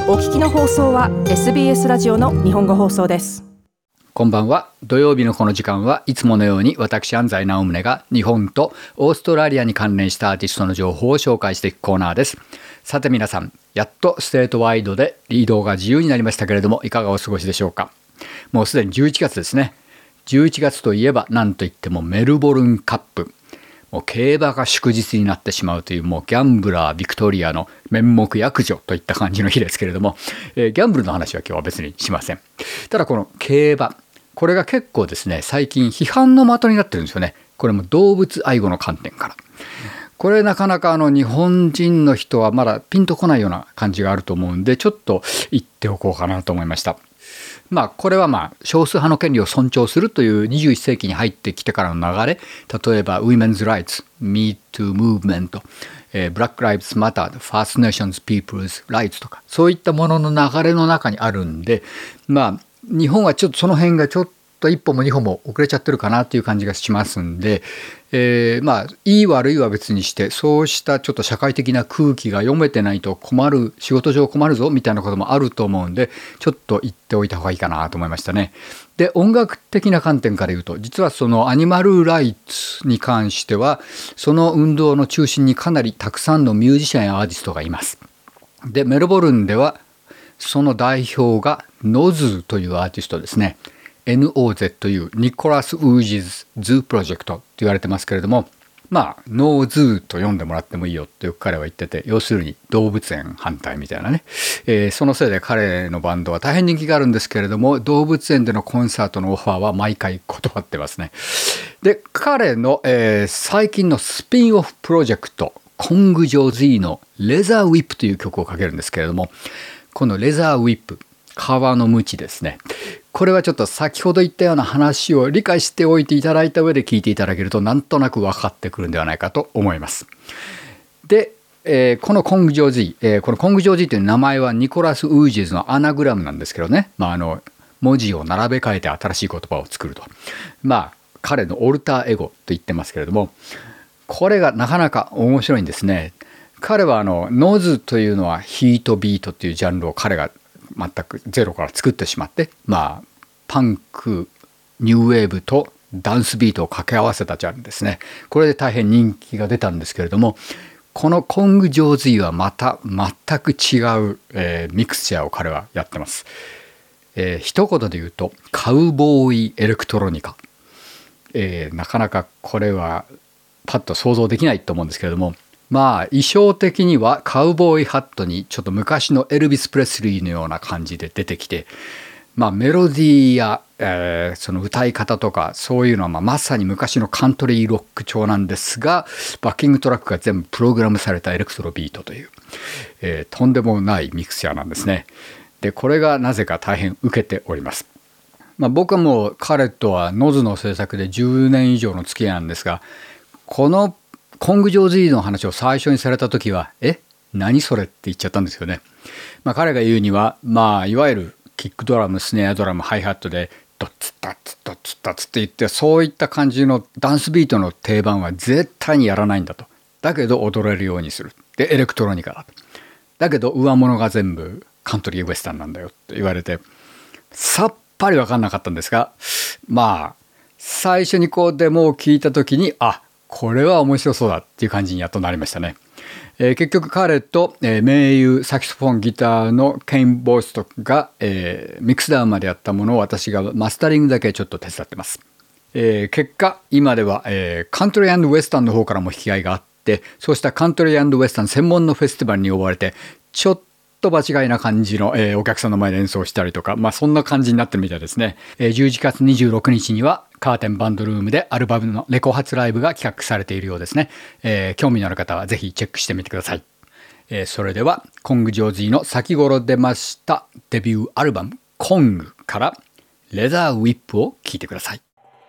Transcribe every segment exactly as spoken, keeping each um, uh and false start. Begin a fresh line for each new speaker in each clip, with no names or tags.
お聞きの放送は エスビーエス ラジオの日本語放送です。
こんばんは。土曜日のこの時間はいつものように私安西直宗が日本とオーストラリアに関連したアーティストの情報を紹介していくコーナーです。さて皆さん、やっとステートワイドで移動が自由になりましたけれども、いかがお過ごしでしょうか。もうすでにじゅういちがつですね。じゅういちがつといえば何といってもメルボルンカップ、もう競馬が祝日になってしまうという、もうギャンブラービクトリアの面目躍如といった感じの日ですけれども、えー、ギャンブルの話は今日は別にしません。ただこの競馬、これが結構ですね、最近批判の的になってるんですよね。これも動物愛護の観点から。これなかなかあの日本人の人はまだピンとこないような感じがあると思うんで、ちょっと言っておこうかなと思いました。まあこれはまあ少数派の権利を尊重するというにじゅういっせいきに入ってきてからの流れ、例えば Women's Rights、Me Too Movement、えー、Black Lives Matter、First Nations People's Rights とか、そういったものの流れの中にあるんで、まあ日本はちょっとその辺がちょっと一歩も二歩も遅れちゃってるかなという感じがしますんで、えー、まあいい悪いは別にして、そうしたちょっと社会的な空気が読めてないと困る、仕事上困るぞみたいなこともあると思うんで、ちょっと言っておいた方がいいかなと思いましたね。で、音楽的な観点から言うと、実はそのアニマルライツに関してはその運動の中心にかなりたくさんのミュージシャンやアーティストがいます。で、メルボルンではその代表がノズというアーティストですね。エヌオーゼットユー、ニコラス・ウージズ・ズープロジェクトと言われてますけれども、まあノーズーと読んでもらってもいいよとよく彼は言ってて、要するに動物園反対みたいなね、えー、そのせいで彼のバンドは大変人気があるんですけれども、動物園でのコンサートのオファーは毎回断ってますね。で、彼の、えー、最近のスピンオフプロジェクト、コング・ジョーズイのレザーウィップという曲をかけるんですけれども、このレザーウィップ、革の鞭ですね。これはちょっと先ほど言ったような話を理解しておいていただいた上で聞いていただけると、なんとなく分かってくるんではないかと思います。で、えー、このコングジョージー、えー、このコングジョージーという名前はニコラス・ウージズのアナグラムなんですけどね、まあ、あの文字を並べ替えて新しい言葉を作ると、まあ彼のオルターエゴと言ってますけれども、これがなかなか面白いんですね。彼はあのノズというのはヒートビートっていうジャンルを彼が全くゼロから作ってしまって、まあパンク、ニューウェーブとダンスビートを掛け合わせたジャンルですね。これで大変人気が出たんですけれども、このコング・ジョーズイはまた全く違う、えー、ミクスチャーを彼はやってます。えー、一言で言うとカウボーイエレクトロニカ、えー、なかなかこれはパッと想像できないと思うんですけれども、まあ衣装的にはカウボーイハットにちょっと昔のエルビス・プレスリーのような感じで出てきて、まあメロディーや、えー、その歌い方とかそういうのはまあまさに昔のカントリーロック調なんですが、バッキングトラックが全部プログラムされたエレクトロビートという、えー、とんでもないミクスチャーなんですね。で、これがなぜか大変受けております。まあ、僕はもう彼とはノズの制作でじゅうねん以上の付き合いなんですが、このコング・ジョーズイの話を最初にされた時はえ何それって言っちゃったんですよね。まあ、彼が言うには、まあいわゆるキックドラム、スネアドラム、ハイハットでドッツッタッツッドッツッタッツって言って、そういった感じのダンスビートの定番は絶対にやらないんだと。だけど踊れるようにする。でエレクトロニカだと。だけど上物が全部カントリーウエスタンなんだよって言われて、さっぱり分かんなかったんですが、まあ最初にこうデモを聞いた時に、あ、これは面白そうだっていう感じにやっとなりましたね。えー、結局彼と、えー、名優サキソフォンギターのケイン・ボーストが、えー、ミックスダウンまでやったものを私がマスタリングだけちょっと手伝ってます。えー、結果今では、えー、カントリー&ウエスタンの方からも引き合いがあって、そうしたカントリー&ウエスタン専門のフェスティバルに呼ばれて、ちょっと場違いな感じの、えー、お客さんの前で演奏したりとか、まあそんな感じになってるみたいですね。えー、じゅういちがつにじゅうろくにちにはカーテンバンドルームでアルバムのレコ発ライブが企画されているようですね。えー、興味のある方はぜひチェックしてみてください。えー、それではコング・ジョーズイの先頃出ましたデビューアルバムコングからレザーウィップを聴いてください。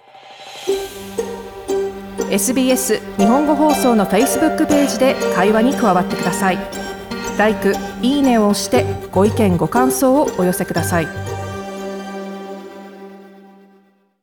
エスビーエス 日本語放送の Facebook ページで会話に加わってください。ライク、いいねを押してご意見ご感想をお寄せください。